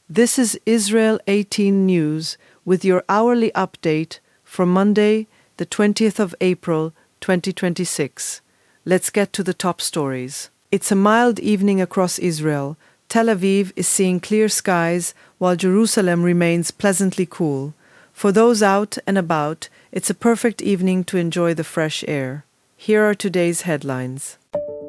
This is Israel 18 News with your hourly update for Monday, the 20th of April, 2026. Let's get to the top stories. It's a mild evening across Israel. Tel Aviv is seeing clear skies, while Jerusalem remains pleasantly cool. For those out and about, it's a perfect evening to enjoy the fresh air. Here are today's headlines.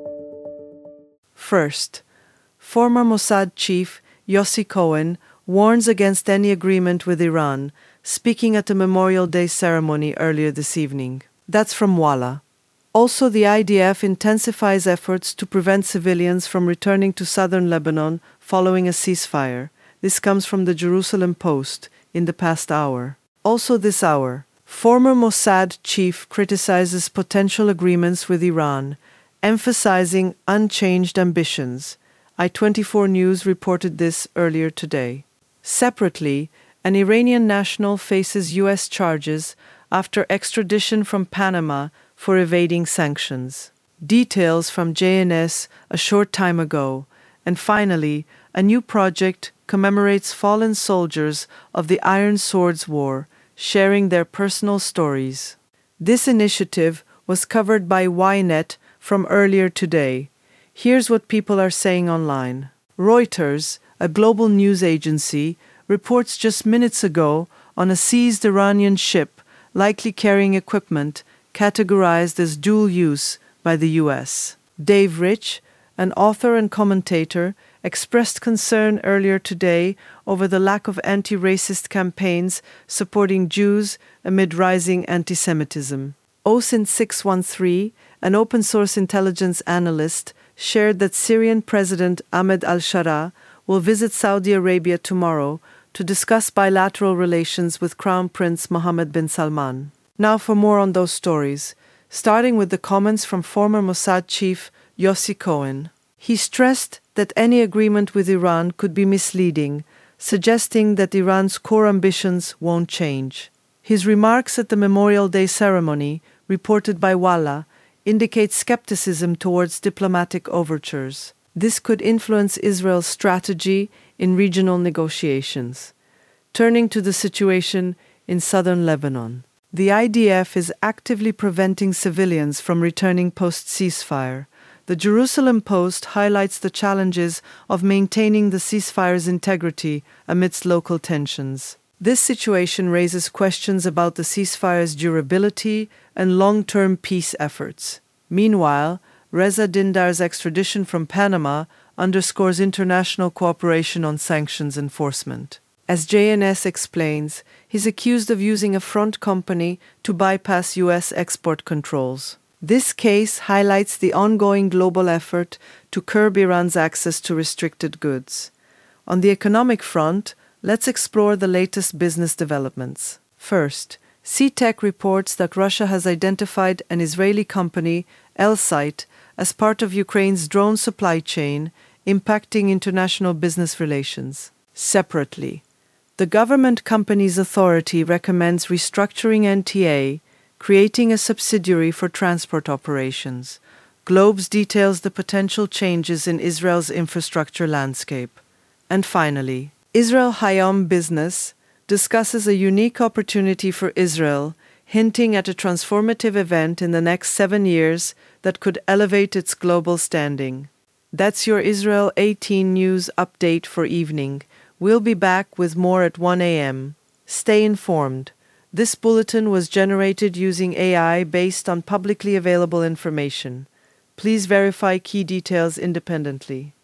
First, former Mossad chief Yossi Cohen warns against any agreement with Iran, speaking at a Memorial Day ceremony earlier this evening. That's from Walla. Also, the IDF intensifies efforts to prevent civilians from returning to southern Lebanon following a ceasefire. This comes from the Jerusalem Post in the past hour. Also this hour, former Mossad chief criticizes potential agreements with Iran, emphasizing unchanged ambitions. I24 News reported this earlier today. Separately, an Iranian national faces U.S. charges after extradition from Panama for evading sanctions. Details from JNS a short time ago. And finally, a new project commemorates fallen soldiers of the Iron Swords War, sharing their personal stories. This initiative was covered by Ynet from earlier today. Here's what people are saying online. Reuters, a global news agency, reports just minutes ago on a seized Iranian ship likely carrying equipment categorized as dual use by the U.S. Dave Rich, an author and commentator, expressed concern earlier today over the lack of anti-racist campaigns supporting Jews amid rising anti-Semitism. OSINT613, an open-source intelligence analyst, shared that Syrian President Ahmed al-Shara will visit Saudi Arabia tomorrow to discuss bilateral relations with Crown Prince Mohammed bin Salman. Now for more on those stories, starting with the comments from former Mossad chief Yossi Cohen. He stressed that any agreement with Iran could be misleading, suggesting that Iran's core ambitions won't change. His remarks at the Memorial Day ceremony, reported by Walla, indicate skepticism towards diplomatic overtures. This could influence Israel's strategy in regional negotiations. Turning to the situation in southern Lebanon. The IDF is actively preventing civilians from returning post-ceasefire. The Jerusalem Post highlights the challenges of maintaining the ceasefire's integrity amidst local tensions. This situation raises questions about the ceasefire's durability and long-term peace efforts. Meanwhile, Reza Dindar's extradition from Panama underscores international cooperation on sanctions enforcement. As JNS explains, he's accused of using a front company to bypass U.S. export controls. This case highlights the ongoing global effort to curb Iran's access to restricted goods. On the economic front, let's explore the latest business developments. First, CTech reports that Russia has identified an Israeli company, Elsight, as part of Ukraine's drone supply chain, impacting international business relations. Separately, the government company's authority recommends restructuring NTA, creating a subsidiary for transport operations. Globes details the potential changes in Israel's infrastructure landscape. And finally, Israel Hayom Business discusses a unique opportunity for Israel, hinting at a transformative event in the next 7 years that could elevate its global standing. That's your Israel 18 News update for evening. We'll be back with more at 1 a.m. Stay informed. This bulletin was generated using AI based on publicly available information. Please verify key details independently.